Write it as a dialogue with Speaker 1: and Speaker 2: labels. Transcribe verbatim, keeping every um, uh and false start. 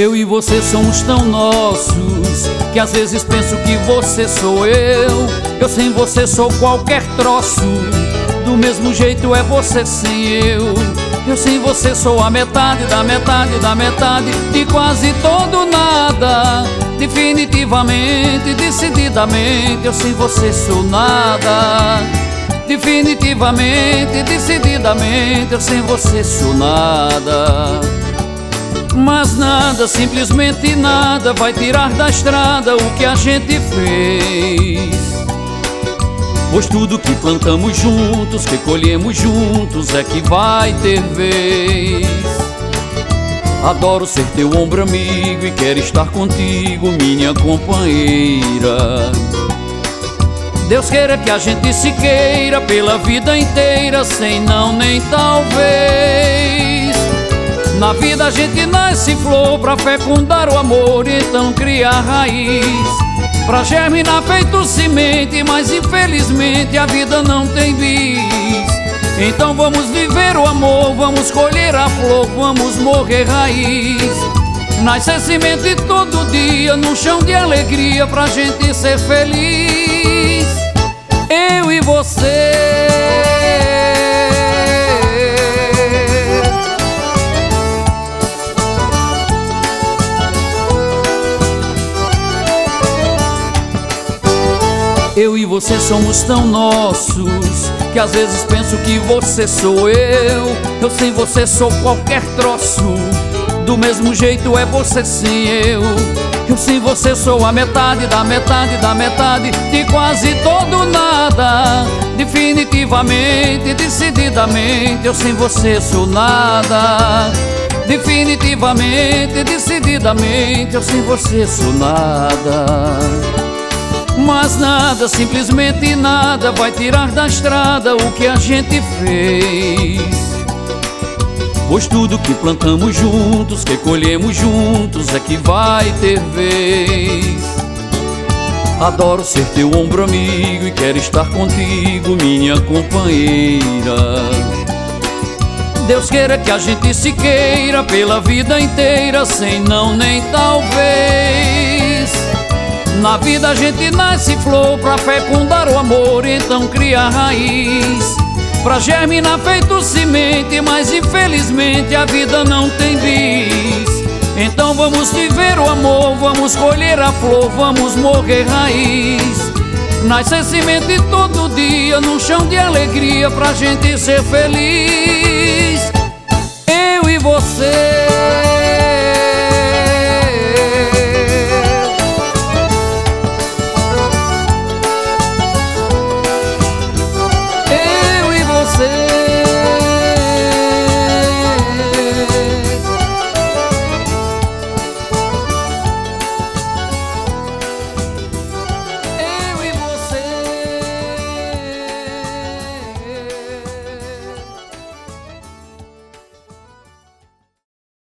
Speaker 1: Eu e você somos tão nossos que às vezes penso que você sou eu. Eu sem você sou qualquer troço, do mesmo jeito é você sem eu. Eu sem você sou a metade da metade da metade de quase todo nada. Definitivamente, decididamente, eu sem você sou nada. Definitivamente, decididamente, eu sem você sou nada. Mas nada, simplesmente nada vai tirar da estrada o que a gente fez. Pois tudo que plantamos juntos, que colhemos juntos, é que vai ter vez. Adoro ser teu ombro amigo e quero estar contigo, minha companheira. Deus queira que a gente se queira pela vida inteira, sem não nem talvez. Na vida a gente nasce flor pra fecundar o amor e então criar raiz, pra germinar feito semente, mas infelizmente a vida não tem bis. Então vamos viver o amor, vamos colher a flor, vamos morrer raiz. Nascer semente todo dia num chão de alegria pra gente ser feliz. Eu e você. Eu e você somos tão nossos que às vezes penso que você sou eu. Eu sem você sou qualquer troço, do mesmo jeito é você sem eu. Eu sem você sou a metade da metade da metade de quase todo nada. Definitivamente, decididamente, eu sem você sou nada. Definitivamente, decididamente, eu sem você sou nada. Mas nada, simplesmente nada vai tirar da estrada o que a gente fez. Pois tudo que plantamos juntos, que colhemos juntos, é que vai ter vez. Adoro ser teu ombro amigo e quero estar contigo, minha companheira. Deus queira que a gente se queira pela vida inteira, sem não nem talvez. Na vida a gente nasce flor pra fecundar o amor, então cria raiz, pra germinar feito semente, mas infelizmente a vida não tem bis. Então vamos viver o amor, vamos colher a flor, vamos morrer raiz. Nascer semente todo dia num chão de alegria pra gente ser feliz. Eu e você.